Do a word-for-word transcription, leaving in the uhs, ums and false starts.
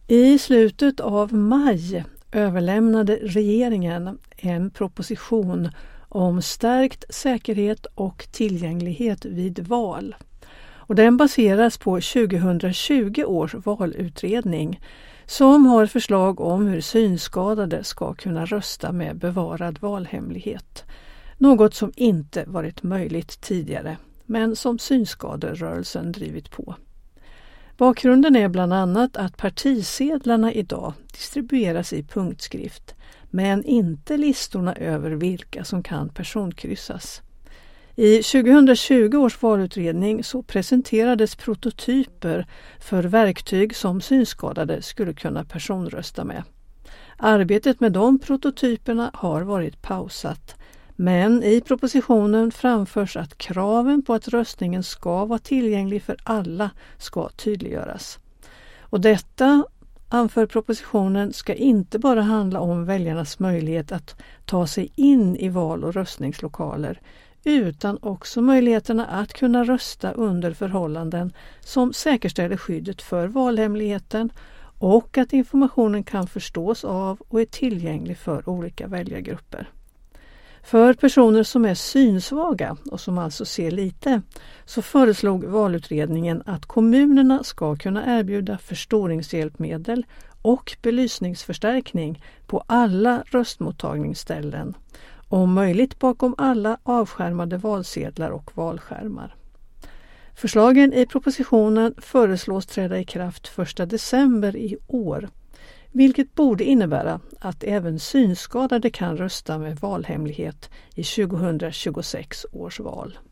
I slutet av maj överlämnade regeringen en proposition om stärkt säkerhet och tillgänglighet vid val. Och den baseras på tjugohundratjugo års valutredning som har förslag om hur synskadade ska kunna rösta med bevarad valhemlighet. Något som inte varit möjligt tidigare, men som synskaderörelsen drivit på. Bakgrunden är bland annat att partisedlarna idag distribueras i punktskrift, men inte listorna över vilka som kan personkryssas. I tjugohundratjugo års valutredning så presenterades prototyper för verktyg som synskadade skulle kunna personrösta med. Arbetet med de prototyperna har varit pausat, men i propositionen framförs att kraven på att röstningen ska vara tillgänglig för alla ska tydliggöras. Och detta, anför propositionen, ska inte bara handla om väljarnas möjlighet att ta sig in i val- och röstningslokaler, utan också möjligheterna att kunna rösta under förhållanden som säkerställer skyddet för valhemligheten och att informationen kan förstås av och är tillgänglig för olika väljargrupper. För personer som är synsvaga och som alltså ser lite så föreslog valutredningen att kommunerna ska kunna erbjuda förstoringshjälpmedel och belysningsförstärkning på alla röstmottagningsställen, om möjligt bakom alla avskärmade valsedlar och valskärmar. Förslagen i propositionen föreslås träda i kraft första december i år, vilket borde innebära att även synskadade kan rösta med valhemlighet i tjugohundratjugosex års val.